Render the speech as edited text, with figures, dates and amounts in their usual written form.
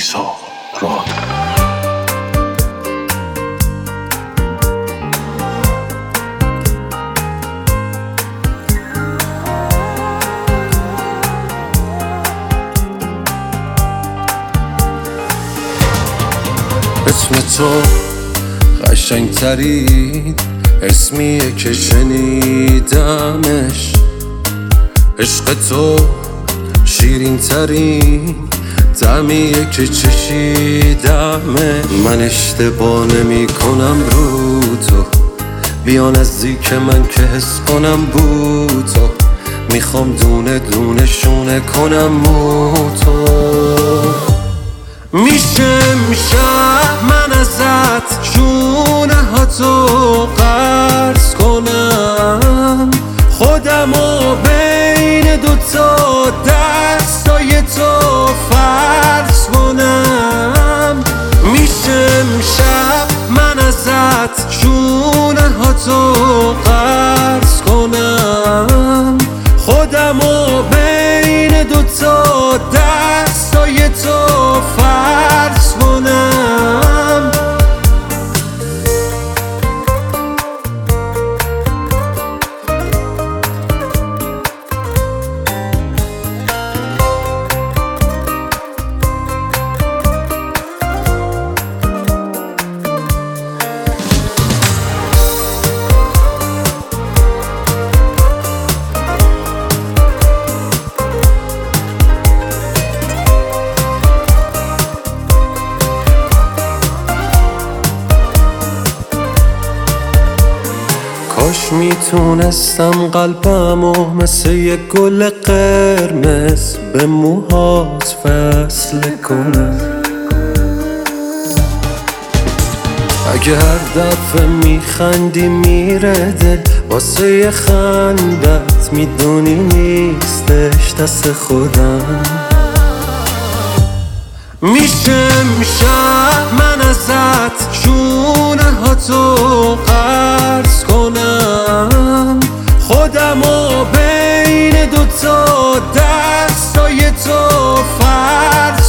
ایسا راد. اسم تو قشنگ ترین اسمیه که شنیدمش، عشق تو شیرین ترین طعمیه که چشیدمه. من اشتباه نمی کنم رو تو، بیا نزدیک من که حس کنم بو تو، میخوام دونه دونه شونه کنم مو تو. میشه من ازت شونه ها تو قرض کنم، خودمو بین دوتا دستای تو فرض کنم. میشه من ازت شونه ها تو قرض کنم، خودمو بین دوتا دستای تو فرض کنم. کاش میتونستم قلبمو مثل یه گل قرمز به موهات وصل کنم. اگه هر دفعه میخندی میره دل، واسه یه خندت میدونی نیستش دست خودم. میشه من ازت شونه ها تو قرض کنم، خودمو بین دوتا دستای تو فرض